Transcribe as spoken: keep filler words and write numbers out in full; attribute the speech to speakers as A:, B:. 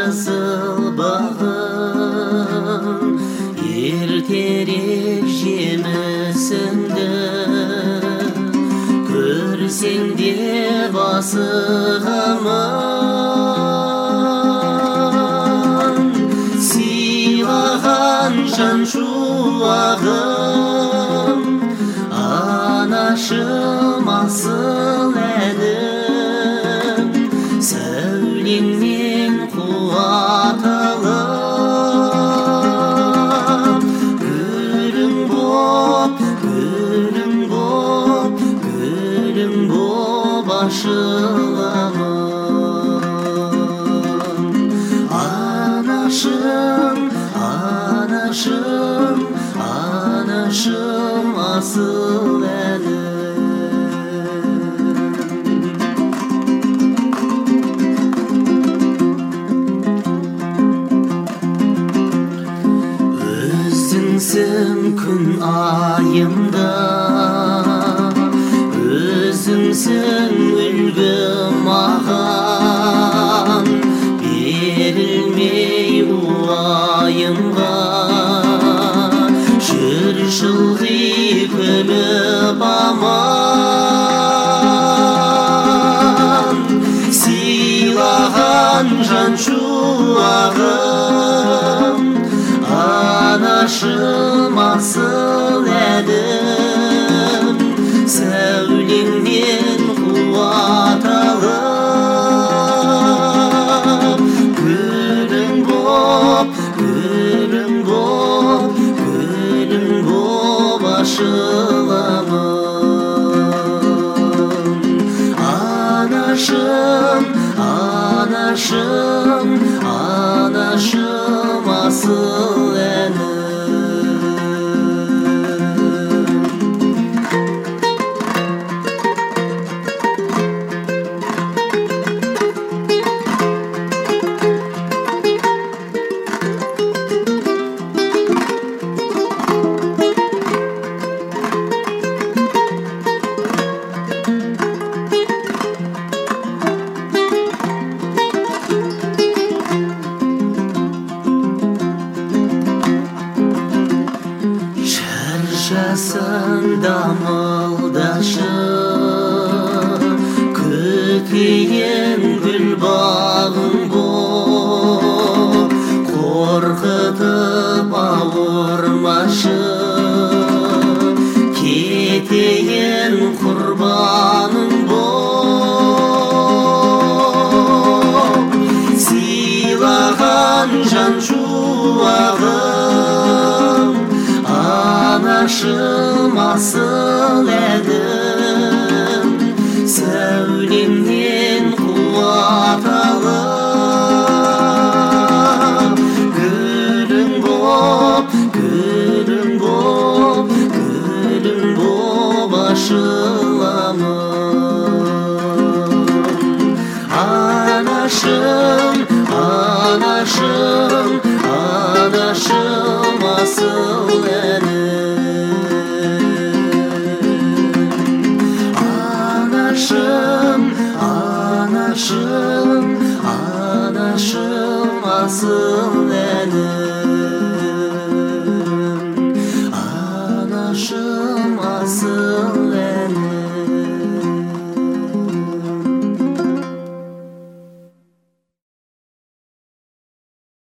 A: жасыл бағым, ертерек жемісіңді көрсең де басығамын. Сыйлаған жан шуағым, анашым асыл әнім, сәулеңнен қуат алып, гүлің боп, гүлің боп, гүлің боп ашыламын. Анашым, анашым, анашым асыл әнім. Өзіңсің күн айымда, өзіңсің үлгі маған, берілмей уайымға, жүр жылғи күліп аман. Сыйлаған жан шуағым, анашым асыл әнім, сәулеңнен қуат алып, гүлің боп, гүлің боп, гүлің боп ашыламын. Анашым, анашым, анашым асыл әнім. Жасын дамылдашы, көкейін гүл бағың боп, қорқытып ауырмашы, кетейін құрбаның боп. Сыйлаған жан шуағым, анашым асыл әнім, сәулеңнен қуат алып, гүлің боп, гүлің боп, гүлің боп ашыламын. Анашым, анашым, анашым асыл әнім. Анашым, анашым, анашым асыл әнім.